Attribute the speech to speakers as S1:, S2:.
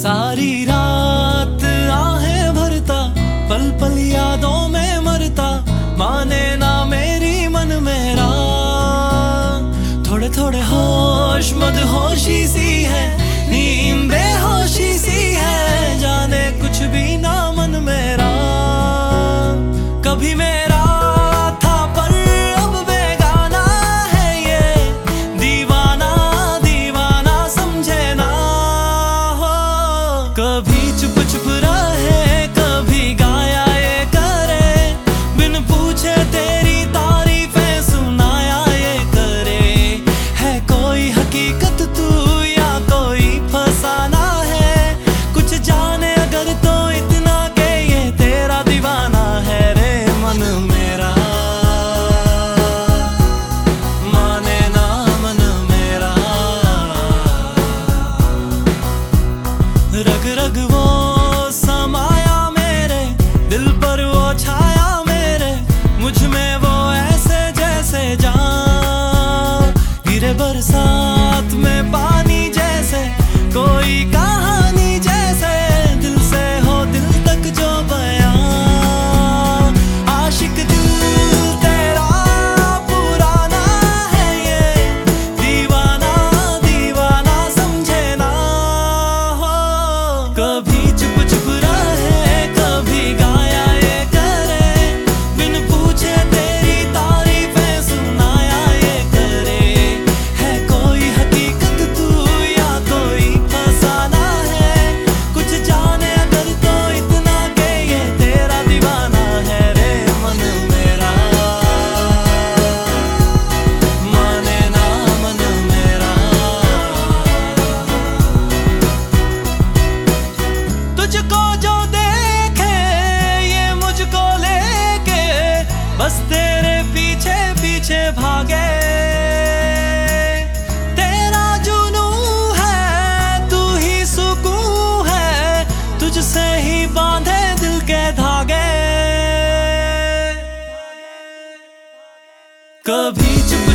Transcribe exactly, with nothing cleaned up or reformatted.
S1: सारी रात आहें भरता, पल पल यादों में मरता, माने ना मेरी मन मेरा। थोड़े थोड़े होश मदहोशी सी है, नींद बेहोशी सी है, जाने कुछ भी ना मन मेरा। कभी मेरा था पर अब बेगाना है ये, दीवाना दीवाना समझे ना हो। कभी चुप चुप रहे, कभी गाया ये करे, बिन पूछे तेरी तारीफें सुनाया ये करे। है कोई हकीकत तू या कोई फसाना है, कुछ जाने अगर तो इतना के ये तेरा दीवाना है रे मन मेरा। माने ना मन मेरा, रग रग वो समाया मेरे दिल पर, वो छाया मेरे मुझ में, वो ऐसे जैसे जान गिरे बरसात में पानी जैसे, कोई कहानी जैसे, दिल से हो दिल तक जो बयां। आशिक दिल तेरा पुराना है ये, दीवाना दीवाना समझे ना हो। कभी चुप चुप रहे, कभी गाया ये करे, बिन पूछे तेरी तारीफें सुनाया ये करे। है कोई हकीकत तू या कोई फसाना है, कुछ जाने अगर तो इतना के ये तेरा दीवाना है रे मन मेरा। माने ना मन मेरा, तुझको जो देखे ये मुझको लेके, बस तेरे पीछे पीछे भागे। तेरा जुनू है, तू ही सुकून है, तुझसे ही बांधे दिल के धागे। कभी चुप